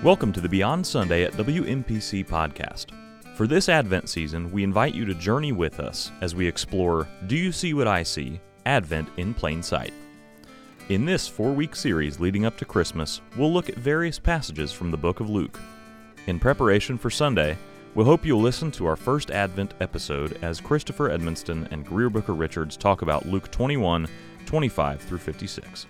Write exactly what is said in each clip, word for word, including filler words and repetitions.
Welcome to the Beyond Sunday at W M P C podcast. For this Advent season, we invite you to journey with us as we explore Do You See What I See? Advent in Plain Sight. In this four-week series leading up to Christmas, we'll look at various passages from the book of Luke. In preparation for Sunday, we'll hope you'll listen to our first Advent episode as Christopher Edmonston and Greer Booker Richards talk about Luke twenty-one, twenty-five through fifty-six.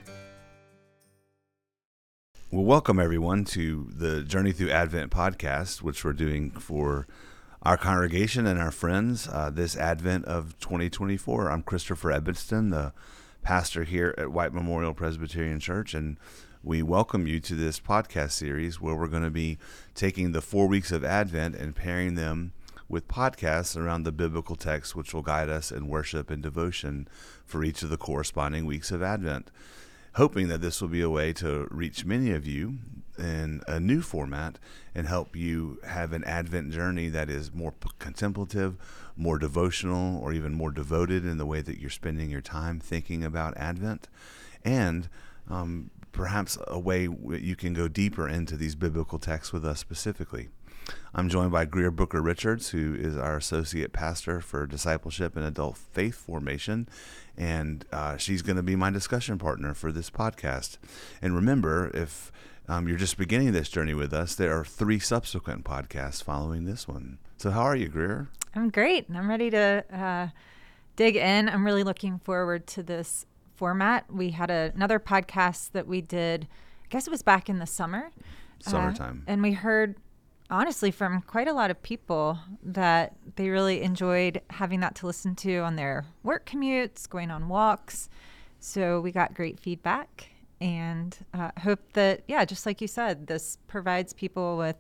Well, welcome everyone to the Journey Through Advent podcast, which we're doing for our congregation and our friends uh, this Advent of twenty twenty-four. I'm Christopher Edmonston, the pastor here at White Memorial Presbyterian Church, and we welcome you to this podcast series where we're going to be taking the four weeks of Advent and pairing them with podcasts around the biblical text, which will guide us in worship and devotion for each of the corresponding weeks of Advent. Hoping that this will be a way to reach many of you in a new format and help you have an Advent journey that is more contemplative, more devotional, or even more devoted in the way that you're spending your time thinking about Advent, and um, perhaps a way you can go deeper into these biblical texts with us specifically. I'm joined by Greer Booker Richards, who is our associate pastor for discipleship and adult faith formation, and uh, she's going to be my discussion partner for this podcast. And remember, if um, you're just beginning this journey with us, there are three subsequent podcasts following this one. So how are you, Greer? I'm great. I'm ready to uh, dig in. I'm really looking forward to this format. We had a, another podcast that we did, I guess it was back in the summer. Summertime. Uh, and we heard honestly from quite a lot of people that they really enjoyed having that to listen to on their work commutes, going on walks. So we got great feedback and uh, hope that, yeah, just like you said, this provides people with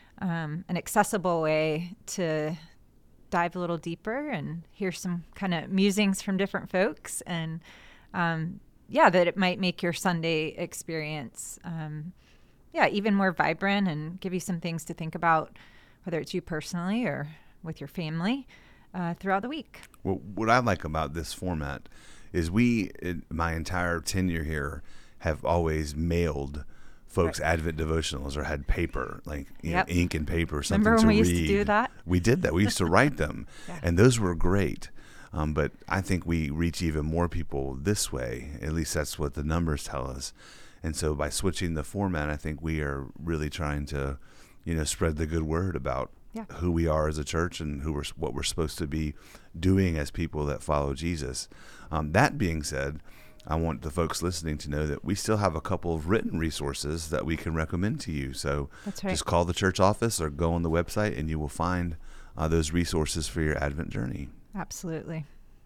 um, an accessible way to dive a little deeper and hear some kind of musings from different folks. And um, yeah, that it might make your Sunday experience um yeah, even more vibrant and give you some things to think about, whether it's you personally or with your family uh, throughout the week. Well, what I like about this format is we, in my entire tenure here, have always mailed folks right. Advent devotionals or had paper, like you yep. know, ink and paper, something Remember when to we read. used to do that? We did that. We used to write them, yeah. and those were great. Um, but I think we reach even more people this way. At least that's what the numbers tell us. And so by switching the format, I think we are really trying to, you know, spread the good word about yeah. who we are as a church and who we're, what we're supposed to be doing as people that follow Jesus. Um, that being said, I want the folks listening to know that we still have a couple of written resources that we can recommend to you. So That's right. just call the church office or go on the website and you will find uh, those resources for your Advent journey. Absolutely.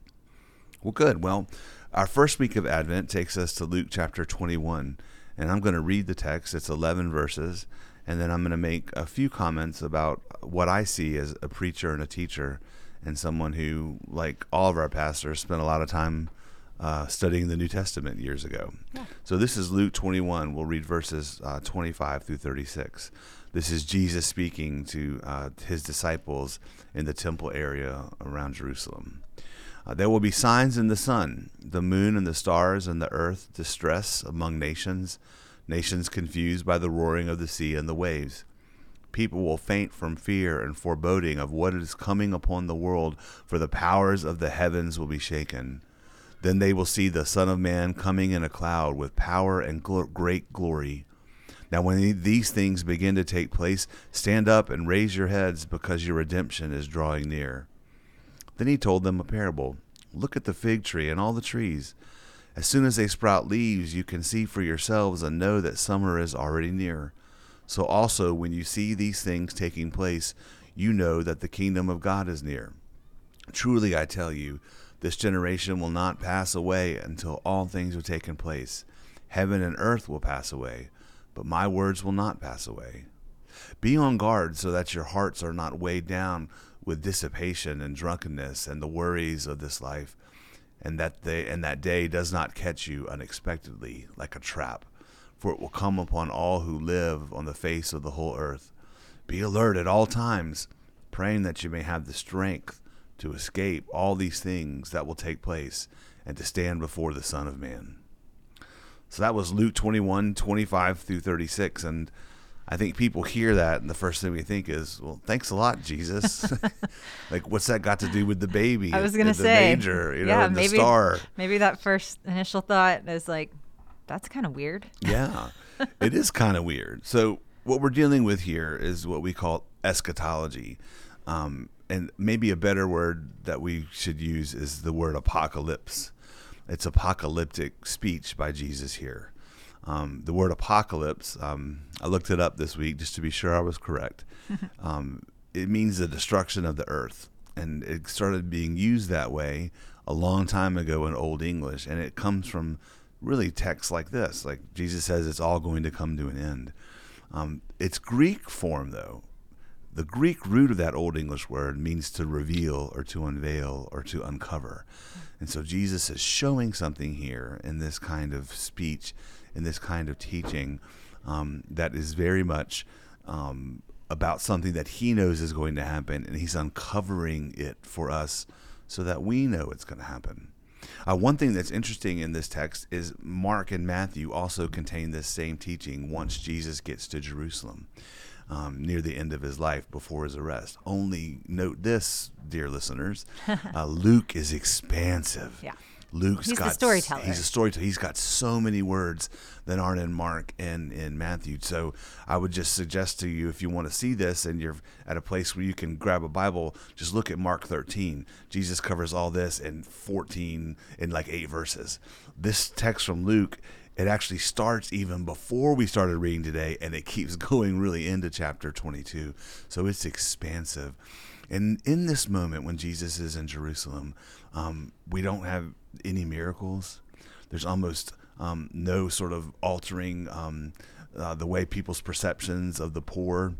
Well, good. Well, our first week of Advent takes us to Luke chapter twenty-one, and I'm going to read the text. It's eleven verses, and then I'm going to make a few comments about what I see as a preacher and a teacher and someone who, like all of our pastors, spent a lot of time uh, studying the New Testament years ago. Yeah. So this is Luke twenty-one. We'll read verses uh, twenty-five through thirty-six. This is Jesus speaking to uh, his disciples in the temple area around Jerusalem. Uh, there will be signs in the sun, the moon and the stars, and the earth distress among nations, nations confused by the roaring of the sea and the waves. People will faint from fear and foreboding of what is coming upon the world, for the powers of the heavens will be shaken. Then they will see the Son of Man coming in a cloud with power and gl- great glory. Now when these things begin to take place, stand up and raise your heads, because your redemption is drawing near. Then he told them a parable. Look at the fig tree and all the trees. As soon as they sprout leaves, you can see for yourselves and know that summer is already near. So also, when you see these things taking place, you know that the kingdom of God is near. Truly, I tell you, this generation will not pass away until all things have taken place. Heaven and earth will pass away, but my words will not pass away. Be on guard so that your hearts are not weighed down with dissipation and drunkenness and the worries of this life, and that they and that day does not catch you unexpectedly like a trap, for it will come upon all who live on the face of the whole earth. Be alert at all times, praying that you may have the strength to escape all these things that will take place and to stand before the Son of Man. So that was Luke twenty-one, twenty-five through thirty-six, and I think people hear that, and the first thing we think is, well, thanks a lot, Jesus. Like, what's that got to do with the baby? I was going to the say, manger, you know, yeah, and maybe, the star. Maybe that first initial thought is like, that's kind of weird. Yeah, it is kind of weird. So what we're dealing with here is what we call eschatology. Um, and maybe a better word that we should use is the word apocalypse. It's apocalyptic speech by Jesus here. Um, the word apocalypse, um, I looked it up this week just to be sure I was correct. Um, it means the destruction of the earth. And it started being used that way a long time ago in Old English. And it comes from really texts like this. Like Jesus says it's all going to come to an end. Um, it's Greek form, though. The Greek root of that Old English word means to reveal or to unveil or to uncover. And so Jesus is showing something here in this kind of speech, in this kind of teaching, um, that is very much um, about something that he knows is going to happen, and he's uncovering it for us so that we know it's going to happen. Uh, one thing that's interesting in this text is Mark and Matthew also contain this same teaching once Jesus gets to Jerusalem, um, near the end of his life before his arrest. Only note this, dear listeners, uh, Luke is expansive. Yeah. Luke's He's got, the storyteller. He's a storyteller. He's got so many words that aren't in Mark and in Matthew. So I would just suggest to you, if you want to see this and you're at a place where you can grab a Bible, just look at Mark thirteen. Jesus covers all this in fourteen, in like eight verses. This text from Luke, it actually starts even before we started reading today, and it keeps going really into chapter twenty-two. So it's expansive. And in this moment when Jesus is in Jerusalem, um, we don't have any miracles. There's almost um, no sort of altering um, uh, the way people's perceptions of the poor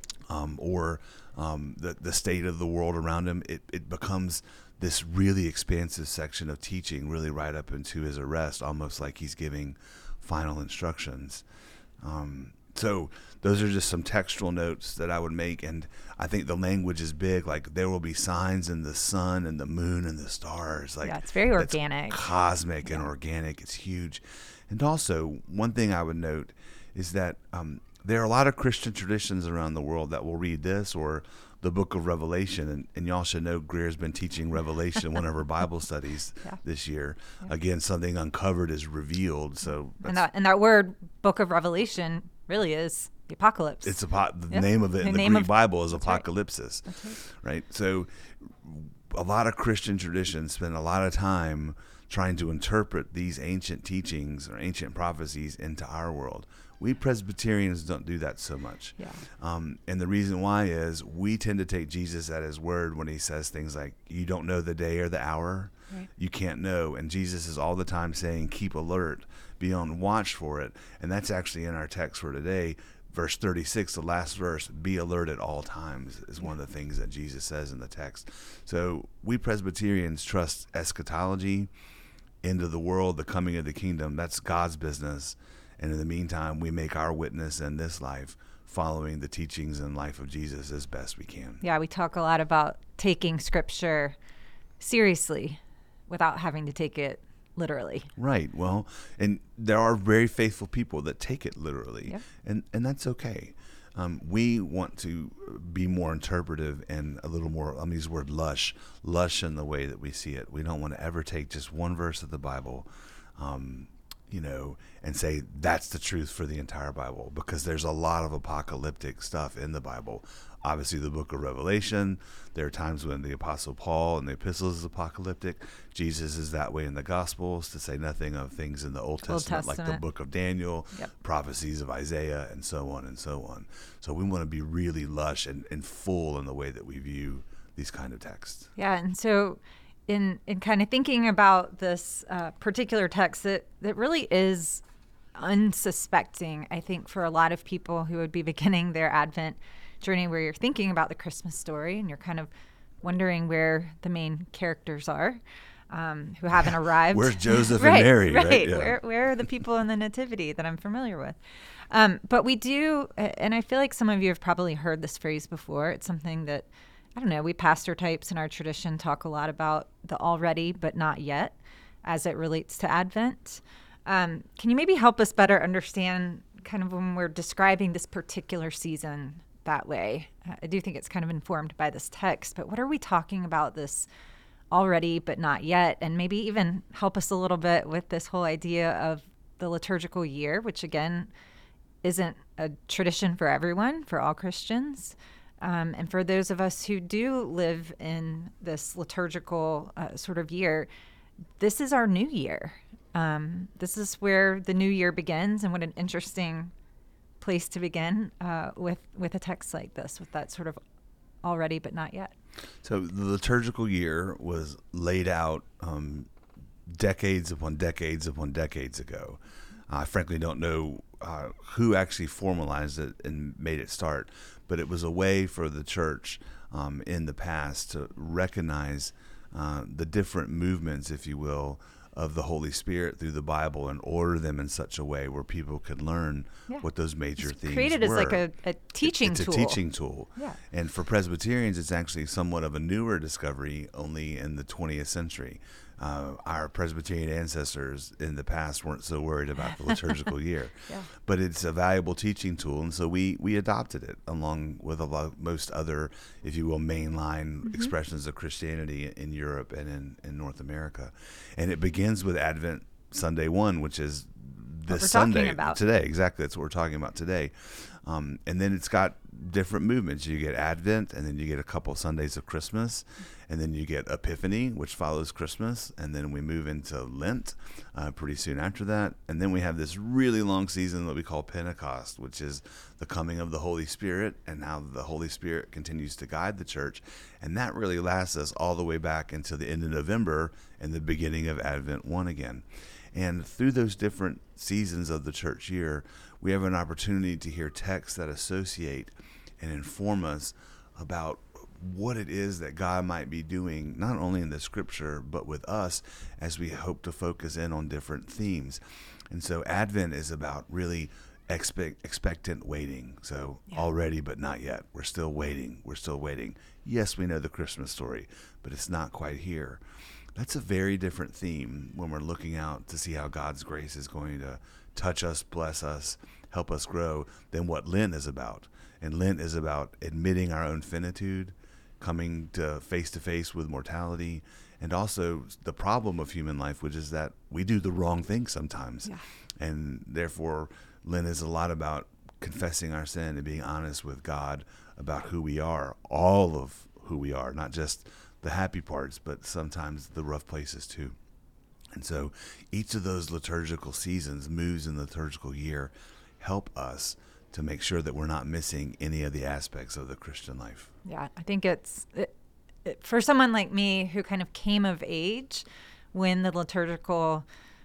um, or um, the, the state of the world around him. It, it becomes this really expansive section of teaching really right up into his arrest, almost like he's giving final instructions. Um, so those are just some textual notes that I would make. And I think the language is big, like there will be signs in the sun and the moon and the stars. Like, yeah, it's very organic. Cosmic and yeah. organic. It's huge. And also, one thing I would note is that um, there are a lot of Christian traditions around the world that will read this or the book of Revelation. And, and y'all should know Greer's been teaching Revelation in one of her Bible studies yeah. this year. Yeah. Again, something uncovered is revealed. So and that, and that word, book of Revelation, really is the apocalypse. It's a, the yep. name of it in the, the Greek of, Bible is that's apocalypsis, right. That's right. right? So a lot of Christian traditions spend a lot of time trying to interpret these ancient teachings or ancient prophecies into our world. We Presbyterians don't do that so much. Yeah. Um, and the reason why is we tend to take Jesus at his word when he says things like, you don't know the day or the hour. Right. You can't know. And Jesus is all the time saying, keep alert, be on watch for it. And that's actually in our text for today. Verse thirty-six, the last verse, be alert at all times, is one of the things that Jesus says in the text. So we Presbyterians trust eschatology, end of the world, the coming of the kingdom. That's God's business. And in the meantime, we make our witness in this life following the teachings and life of Jesus as best we can. Yeah, we talk a lot about taking scripture seriously without having to take it literally. Right. Well, and there are very faithful people that take it literally, yep. and, and that's okay. Um, we want to be more interpretive and a little more, I'm going to use the word lush, lush in the way that we see it. We don't want to ever take just one verse of the Bible, um, you know, and say that's the truth for the entire Bible, because there's a lot of apocalyptic stuff in the Bible. Obviously, the book of Revelation, there are times when the Apostle Paul in the epistles is apocalyptic. Jesus is that way in the Gospels, to say nothing of things in the Old Testament, Old Testament. like the book of Daniel, yep. prophecies of Isaiah, and so on and so on. So we want to be really lush and, and full in the way that we view these kind of texts. Yeah, and so in in kind of thinking about this uh, particular text that, that really is unsuspecting, I think, for a lot of people who would be beginning their Advent journey, where you're thinking about the Christmas story and you're kind of wondering where the main characters are, um, who haven't arrived. Where's Joseph right, and Mary? Right. right? Yeah. Where, where are the people in the Nativity that I'm familiar with? Um, but we do, and I feel like some of you have probably heard this phrase before. It's something that, I don't know, we pastor types in our tradition talk a lot about the already but not yet as it relates to Advent. Um, can you maybe help us better understand kind of when we're describing this particular season that way, I do think it's kind of informed by this text, but what are we talking about this already but not yet? And maybe even help us a little bit with this whole idea of the liturgical year, which again isn't a tradition for everyone, for all Christians. Um, and for those of us who do live in this liturgical uh, sort of year, this is our new year. Um, this is where the new year begins, and what an interesting place to begin uh, with, with a text like this, with that sort of already but not yet. So the liturgical year was laid out um, decades upon decades upon decades ago. I frankly don't know uh, who actually formalized it and made it start, but it was a way for the church um, in the past to recognize uh, the different movements, if you will, of the Holy Spirit through the Bible and order them in such a way where people could learn yeah. what those major it's themes created were. Created as like a, a teaching it's tool. It's a teaching tool. Yeah. And for Presbyterians, it's actually somewhat of a newer discovery, only in the twentieth century. Uh, our Presbyterian ancestors in the past weren't so worried about the liturgical year. Yeah. But it's a valuable teaching tool, and so we, we adopted it along with a lot, most other, if you will, mainline mm-hmm. expressions of Christianity in Europe and in, in North America. And it begins with Advent Sunday one, which is this we're Sunday about. today. Exactly, that's what we're talking about today. Um, and then it's got different movements. You get Advent, and then you get a couple Sundays of Christmas, and then you get Epiphany, which follows Christmas, and then we move into Lent uh, pretty soon after that. And then we have this really long season that we call Pentecost, which is the coming of the Holy Spirit, and how the Holy Spirit continues to guide the church. And that really lasts us all the way back into the end of November and the beginning of Advent one again. And through those different seasons of the church year, we have an opportunity to hear texts that associate and inform us about what it is that God might be doing, not only in the scripture, but with us as we hope to focus in on different themes. And so Advent is about really expect, expectant waiting. So yeah. already, but not yet. We're still waiting. We're still waiting. Yes, we know the Christmas story, but it's not quite here. That's a very different theme when we're looking out to see how God's grace is going to touch us, bless us, help us grow, than what Lent is about. And Lent is about admitting our own finitude, coming to face to face with mortality, and also the problem of human life, which is that we do the wrong thing sometimes. Yeah. And therefore, Lent is a lot about confessing our sin and being honest with God about who we are, all of who we are, not just the happy parts, but sometimes the rough places too. And so each of those liturgical seasons, moves in the liturgical year, help us to make sure that we're not missing any of the aspects of the Christian life. Yeah, I think it's, it, it, for someone like me who kind of came of age when the liturgical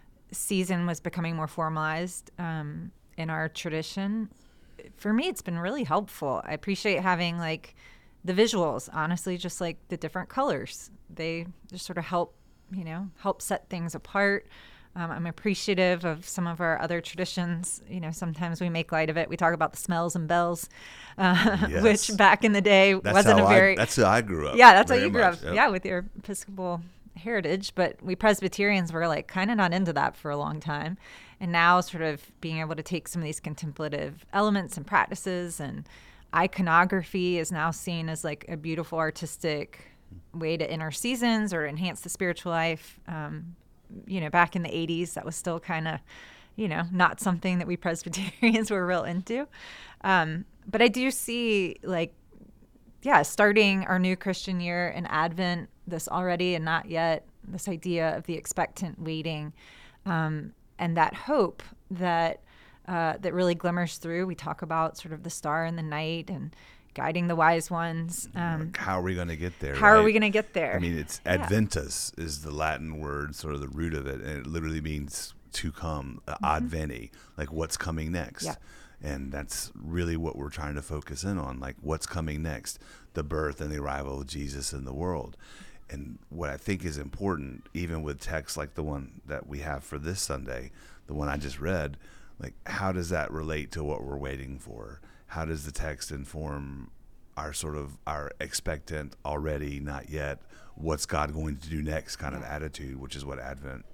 season was becoming more formalized um, in our tradition, for me, it's been really helpful. I appreciate having like the visuals, honestly, just like the different colors. They just sort of help, you know, help set things apart. Um, I'm appreciative of some of our other traditions. You know, sometimes we make light of it. We talk about the smells and bells, uh, yes. which back in the day that's wasn't a very... I, that's how I grew up. Yeah, that's how you grew much. up. Yep. Yeah, with your Episcopal heritage. But we Presbyterians were like kind of not into that for a long time. And now sort of being able to take some of these contemplative elements and practices, and iconography is now seen as like a beautiful artistic way to enter seasons or enhance the spiritual life. Um, you know, back in the eighties, that was still kind of, you know, not something that we Presbyterians were real into. Um, but I do see like, yeah, starting our new Christian year in Advent, this already and not yet, this idea of the expectant waiting, um, and that hope that uh, that really glimmers through. We talk about sort of the star in the night and guiding the wise ones. Um, how are we going to get there? How right? are we going to get there? I mean, it's yeah. Adventus is the Latin word, sort of the root of it, and it literally means to come, uh, mm-hmm. ad veni, like what's coming next. Yeah. And that's really what we're trying to focus in on, like what's coming next, the birth and the arrival of Jesus in the world. And what I think is important, even with texts like the one that we have for this Sunday, the one I just read, like how does that relate to what we're waiting for? How does the text inform our sort of our expectant, already, not yet, what's God going to do next kind of attitude, which is what Advent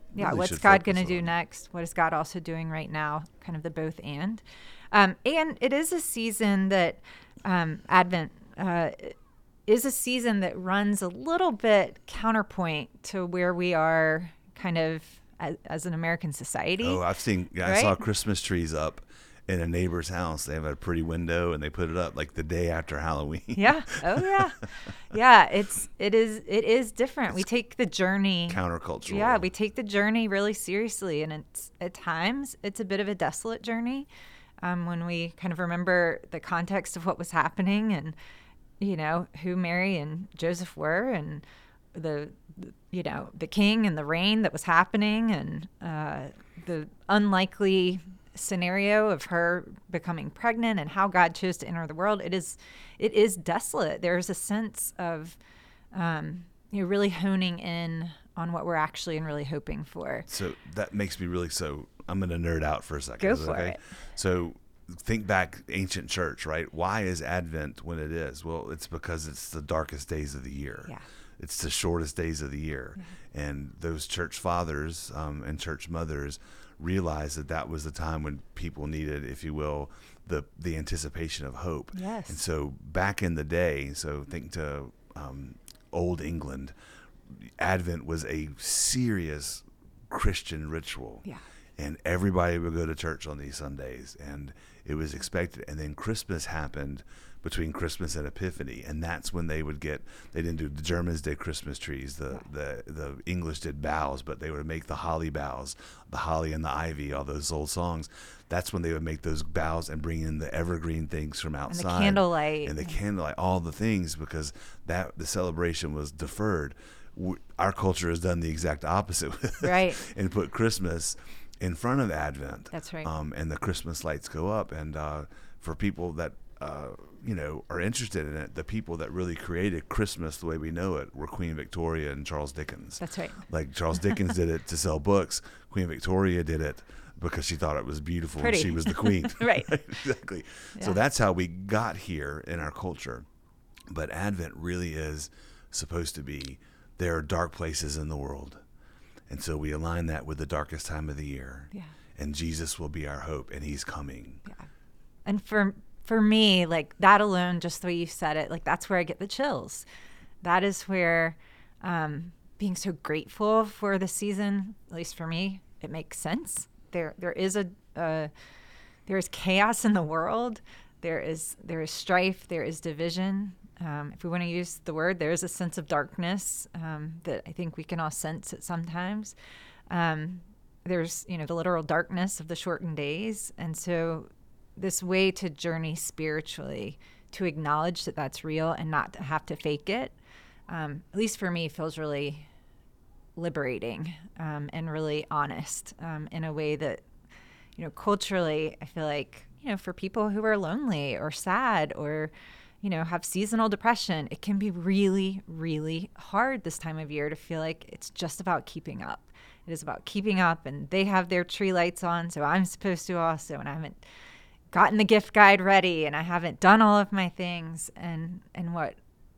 yeah, really what's should God going to focus do on. next? What is God also doing right now? Kind of the both and. Um, and it is a season that um, Advent uh, is a season that runs a little bit counterpoint to where we are kind of as, as an American society. Oh, I've seen. Yeah, I right? saw Christmas trees up in a neighbor's house. They have a pretty window, and they put it up like the day after Halloween. Yeah. Oh, yeah. Yeah. It's it is it is different. we take the journey. Countercultural. Yeah, we take the journey really seriously, and it's at times it's a bit of a desolate journey um, when we kind of remember the context of what was happening, and you know who Mary and Joseph were, and the, the you know the king and the reign that was happening, and uh, the unlikely scenario of her becoming pregnant, and how God chose to enter the world. It is it is desolate. There's a sense of um, you know really honing in on what we're actually and really hoping for. So that makes me really so. I'm going to nerd out for a second. Go Is that for okay? it. So think back ancient church, right? Why is Advent when it is? Well, it's because it's the darkest days of the year. Yeah. It's the shortest days of the year. Yeah. And those church fathers um, and church mothers realized that that was the time when people needed, if you will, the the anticipation of hope. Yes. And so back in the day, so think to um, old England, Advent was a serious Christian ritual. Yeah. And everybody would go to church on these Sundays, and it was expected. And then Christmas happened between Christmas and Epiphany, and that's when they would get. They didn't do the Germans did Christmas trees, the the the English did boughs, but they would make the holly boughs, the holly and the ivy, all those old songs. That's when they would make those boughs and bring in the evergreen things from outside, And the candlelight, and the candlelight, all the things, because that the celebration was deferred. Our culture has done the exact opposite, with right, and put Christmas in front of Advent. That's right. Um, and the Christmas lights go up. And uh, for people that, uh, you know, are interested in it, the people that really created Christmas the way we know it were Queen Victoria and Charles Dickens. That's right. Like Charles Dickens did it to sell books. Queen Victoria did it because she thought it was beautiful Pretty. and she was the queen. Right. Exactly. Yeah. So that's how we got here in our culture. But Advent really is supposed to be, there are dark places in the world. And so we align that with the darkest time of the year. Yeah. And Jesus will be our hope, and he's coming. Yeah. And for for me, like that alone, just the way you said it, like that's where I get the chills. That is where um, being so grateful for the season, at least for me, it makes sense. There there is a uh, there is chaos in the world. There is there is strife. There is division. Um, if we want to use the word, there is a sense of darkness um, that I think we can all sense at sometimes. Um, there's, you know, the literal darkness of the shortened days. And so this way to journey spiritually, to acknowledge that that's real and not to have to fake it, um, at least for me, feels really liberating um, and really honest um, in a way that, you know, culturally, I feel like, you know, for people who are lonely or sad or, you know, have seasonal depression, it can be really, really hard this time of year to feel like it's just about keeping up. It is about keeping up, and they have their tree lights on, so I'm supposed to also, and I haven't gotten the gift guide ready, and I haven't done all of my things. And and what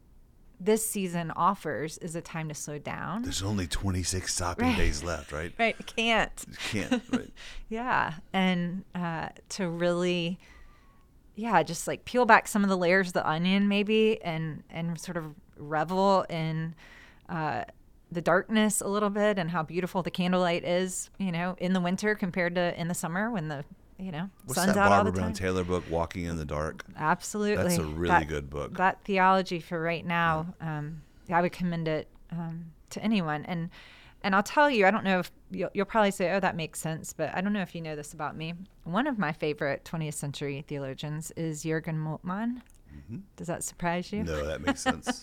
this season offers is a time to slow down. There's only twenty-six shopping Right. days left, right? Right, I can't. You can't. Right? Yeah, and uh, to really, yeah, just like peel back some of the layers of the onion maybe, and and sort of revel in uh, the darkness a little bit, and how beautiful the candlelight is, you know, in the winter compared to in the summer when the, you know, What's sun's that out all Barbara the time. Brown Taylor book, Walking in the Dark? Absolutely. That's a really That- good book. That theology for right now, um, I would commend it um, to anyone. And and I'll tell you, I don't know if you'll, you'll probably say, oh, that makes sense, but I don't know if you know this about me. One of my favorite twentieth century theologians is Jürgen Moltmann. Mm-hmm. Does that surprise you? No, that makes sense.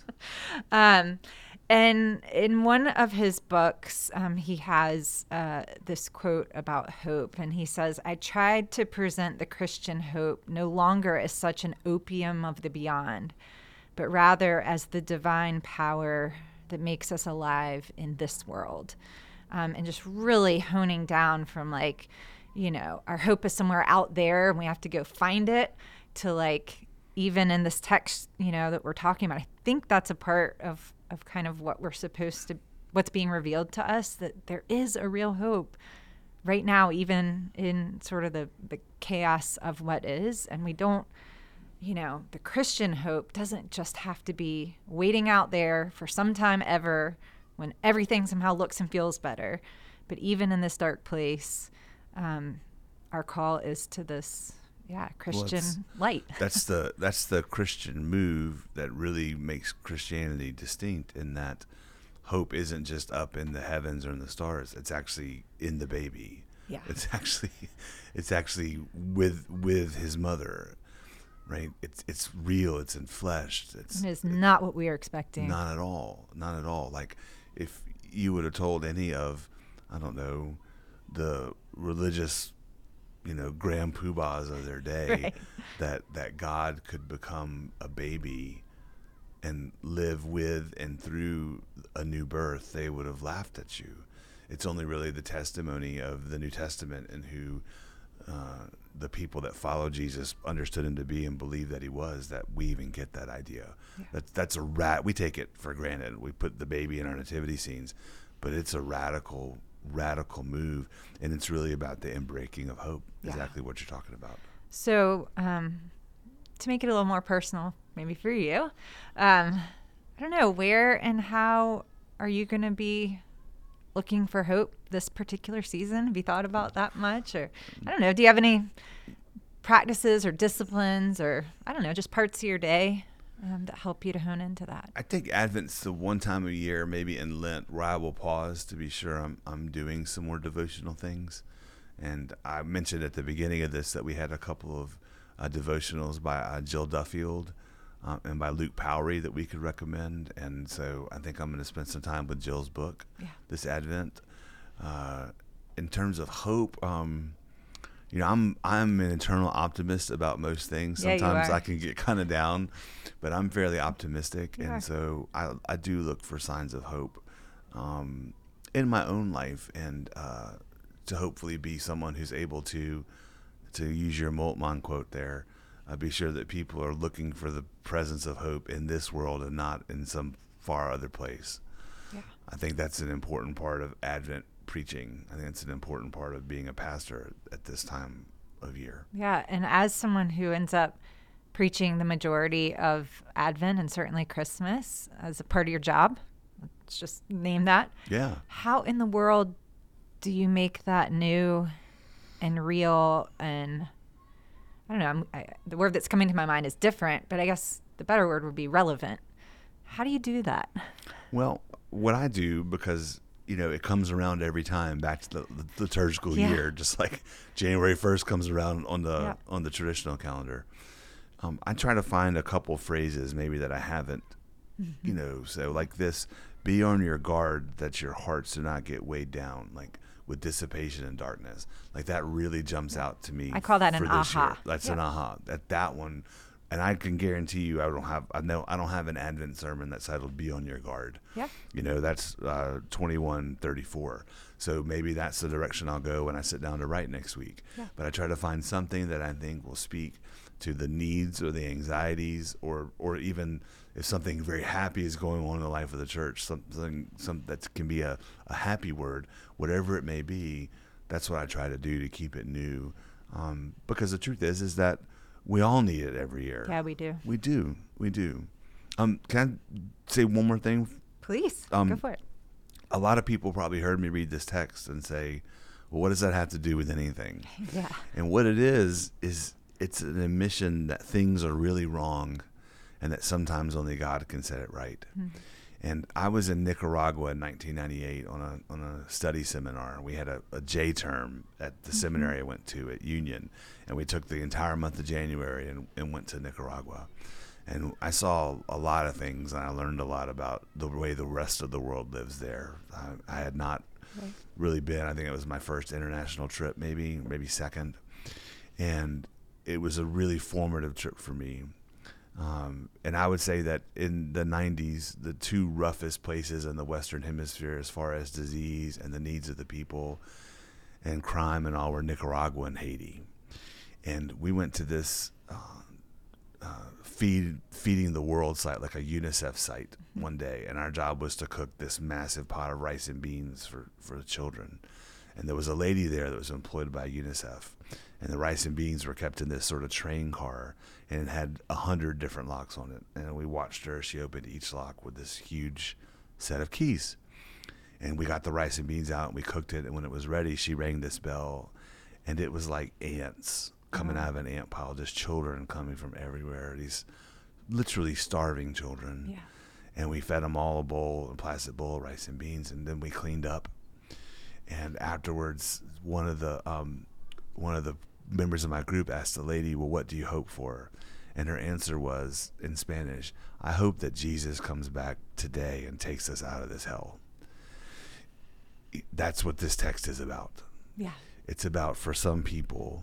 Um, and in one of his books, um, he has uh, this quote about hope, and he says, "I tried to present the Christian hope no longer as such an opium of the beyond, but rather as the divine power that makes us alive in this world." Um, and just really honing down from like, you know, our hope is somewhere out there and we have to go find it, to like, even in this text, you know, that we're talking about, I think that's a part of, of kind of what we're supposed to, what's being revealed to us, that there is a real hope right now, even in sort of the, the chaos of what is. And we don't, you know, the Christian hope doesn't just have to be waiting out there for some time ever when everything somehow looks and feels better. But even in this dark place, um, our call is to this, yeah, Christian well, light. that's the that's the Christian move that really makes Christianity distinct, in that hope isn't just up in the heavens or in the stars. It's actually in the baby. Yeah. It's actually it's actually with with his mother, right? It's it's real. It's in flesh. It's It is not what we are expecting. not at all. Not at all. Like if you would have told any of, I don't know, the religious, you know, grand poobahs of their day Right. that that God could become a baby and live with and through a new birth, they would have laughed at you. It's only really the testimony of the New Testament and who uh, the people that follow Jesus understood him to be and believed that he was, that we even get that idea. Yeah. That's that's a rat. We take it for granted. We put the baby in our nativity scenes, but it's a radical, radical move, and it's really about the inbreaking of hope. Yeah. Exactly what you're talking about. So, um, to make it a little more personal, maybe for you, um, I don't know, where and how are you going to be looking for hope this particular season? Have you thought about that much? Or, I don't know, do you have any practices or disciplines or, I don't know, just parts of your day um, that help you to hone into that? I think Advent's the one time of year, maybe in Lent, where I will pause to be sure I'm I'm doing some more devotional things. And I mentioned at the beginning of this that we had a couple of uh, devotionals by uh, Jill Duffield uh, and by Luke Powery that we could recommend. And so I think I'm going to spend some time with Jill's book Yeah. this Advent. Uh, in terms of hope, um, you know, I'm I'm an eternal optimist about most things. Yeah, you Sometimes are. I can get kind of down, but I'm fairly optimistic, You and are. so I I do look for signs of hope um, in my own life, and uh, to hopefully be someone who's able to to use your Moltmann quote there, uh, be sure that people are looking for the presence of hope in this world and not in some far other place. Yeah. I think that's an important part of Advent preaching. I think it's an important part of being a pastor at this time of year. Yeah, and as someone who ends up preaching the majority of Advent and certainly Christmas as a part of your job, let's just name that. Yeah. How in the world do you make that new and real and I don't know, I'm, I, the word that's coming to my mind is different, but I guess the better word would be relevant. How do you do that? Well, what I do, because you know it comes around every time back to the, the liturgical Yeah. year, just like January first comes around on the Yeah. on the traditional calendar. Um, I try to find a couple phrases maybe that I haven't, you know, so like this: be on your guard that your hearts do not get weighed down, like with dissipation and darkness. Like that really jumps out to me. I call that for an this year. aha. That's Yeah. an aha. That that one. And I can guarantee you, I don't have. I know I don't have an Advent sermon that's titled "Be on Your Guard." Yeah. You know, that's uh, twenty-one thirty-four. So maybe that's the direction I'll go when I sit down to write next week. Yeah. But I try to find something that I think will speak to the needs or the anxieties, or or even if something very happy is going on in the life of the church, something some that can be a, a happy word, whatever it may be. That's what I try to do to keep it new. Um, because the truth is, is that we all need it every year. Yeah, we do. We do. We do. Um, can I say one more thing? Please, Um, go for it. A lot of people probably heard me read this text and say, well, what does that have to do with anything? Yeah. And what it is, is it's an admission that things are really wrong and that sometimes only God can set it right. Mm. And I was in Nicaragua in nineteen ninety-eight on a on a study seminar. We had a, a J term at the Mm-hmm. seminary I went to at Union, and we took the entire month of January and, and went to Nicaragua. And I saw a lot of things, and I learned a lot about the way the rest of the world lives there. I, I had not Right. really been. I think it was my first international trip, maybe, maybe second. And it was a really formative trip for me. Um, and I would say that in the nineties, the two roughest places in the Western Hemisphere as far as disease and the needs of the people and crime and all were Nicaragua and Haiti. And we went to this uh, uh, feed feeding the world site, like a UNICEF site, one day, and our job was to cook this massive pot of rice and beans for for the children. And there was a lady there that was employed by UNICEF, and the rice and beans were kept in this sort of train car, and it had a hundred different locks on it. And we watched her; she opened each lock with this huge set of keys. And we got the rice and beans out, and we cooked it. And when it was ready, she rang this bell, and it was like ants coming out of an ant pile, just children coming from everywhere. These literally starving children. Yeah. And we fed them all a bowl, a plastic bowl of rice and beans, and then we cleaned up. And afterwards, one of the um, one of the members of my group asked the lady, "Well, what do you hope for?" And her answer was in Spanish, "I hope that Jesus comes back today and takes us out of this hell." That's what this text is about. Yeah. It's about, for some people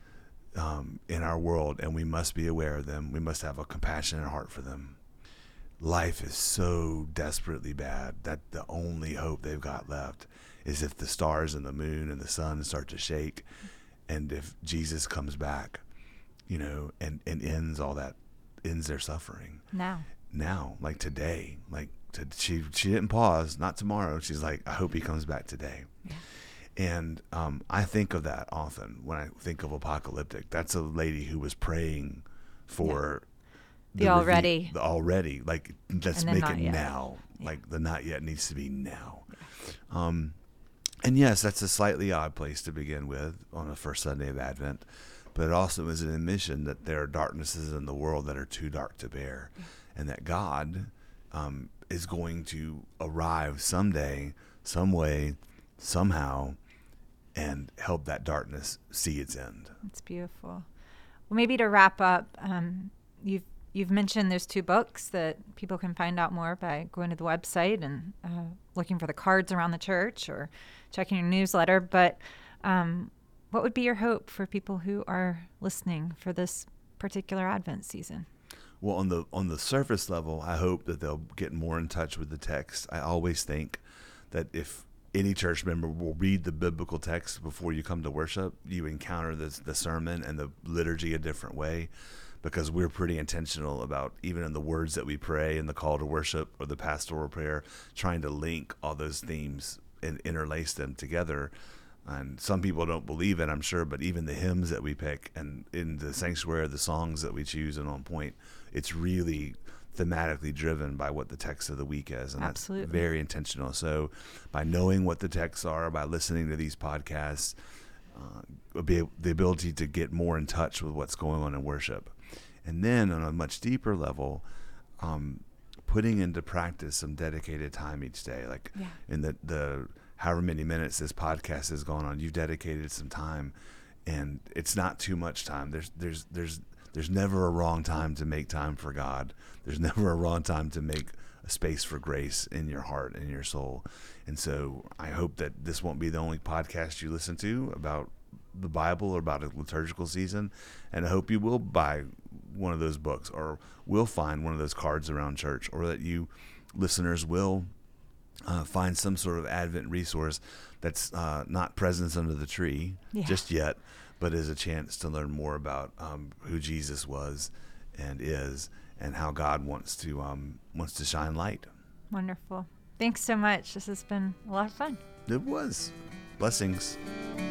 um, in our world, and we must be aware of them. We must have a compassionate heart for them. Life is so desperately bad that the only hope they've got left is if the stars and the moon and the sun start to shake, and if Jesus comes back, you know, and, and ends all that, ends their suffering. Now. Now, like today, like to, she she didn't pause, not tomorrow. She's like, I hope he comes back today. Yeah. And um, I think of that often when I think of apocalyptic. That's a lady who was praying for yeah. the already. Reve- the already, like, let's And then make not it yet. now. Yeah. Like the not yet needs to be now. Yeah. Um, and yes, that's a slightly odd place to begin with on the first Sunday of Advent, but it also is an admission that there are darknesses in the world that are too dark to bear, yeah. and that God um, is going to arrive someday, some way, somehow, and help that darkness see its end. That's beautiful. Well, maybe to wrap up, um, you've you've mentioned there's two books that people can find out more by going to the website and uh, looking for the cards around the church or checking your newsletter. But um, what would be your hope for people who are listening for this particular Advent season? Well, on the on the surface level, I hope that they'll get more in touch with the text. I always think that if any church member will read the biblical text before you come to worship, you encounter this, the sermon and the liturgy a different way, because we're pretty intentional about, even in the words that we pray and the call to worship or the pastoral prayer, trying to link all those themes and interlace them together. And some people don't believe it, I'm sure, but even the hymns that we pick and in the sanctuary, the songs that we choose and on point, it's really thematically driven by what the text of the week is. And Absolutely. That's very intentional. So by knowing what the texts are, by listening to these podcasts, uh, be the ability to get more in touch with what's going on in worship. And then on a much deeper level, um, putting into practice some dedicated time each day. Like yeah. in the, the however many minutes this podcast has gone on, you've dedicated some time, and it's not too much time. There's there's there's there's never a wrong time to make time for God. There's never a wrong time to make a space for grace in your heart and your soul. And so I hope that this won't be the only podcast you listen to about the Bible or about a liturgical season. And I hope you will buy one of those books, or will find one of those cards around church, or that you listeners will uh, find some sort of Advent resource that's uh, not presents under the tree yeah. just yet, but is a chance to learn more about um, who Jesus was and is, and how God wants to um, wants to shine light. Wonderful. Thanks so much. This has been a lot of fun. It was. Blessings.